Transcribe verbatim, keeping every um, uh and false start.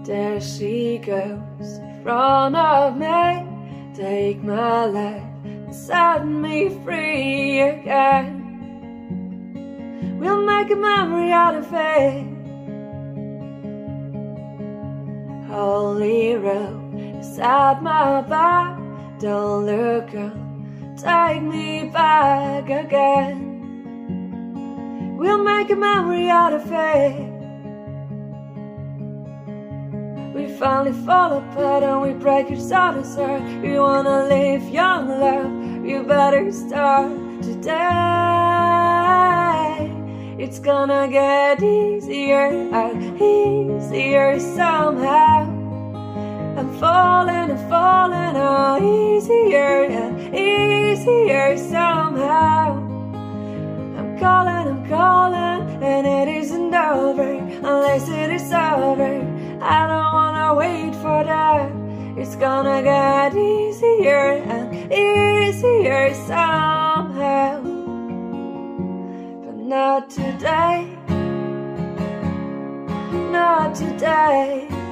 There she goes in front of me. Take my life and set me free again. We'll make a memory out of it. Holy road is at my back. Don't look up, take me back again. We'll make a memory out of it. We finally fall apart and we break each other's heart. You wanna live young, love, you better start today. It's gonna get easier and easier somehow. I'm falling, I'm falling, oh, easier and easier somehow. I'm calling, I'm calling, and it isn't over unless it is over. I don't wanna wait for that. It's gonna get easier and easier somehow. But not today, not today.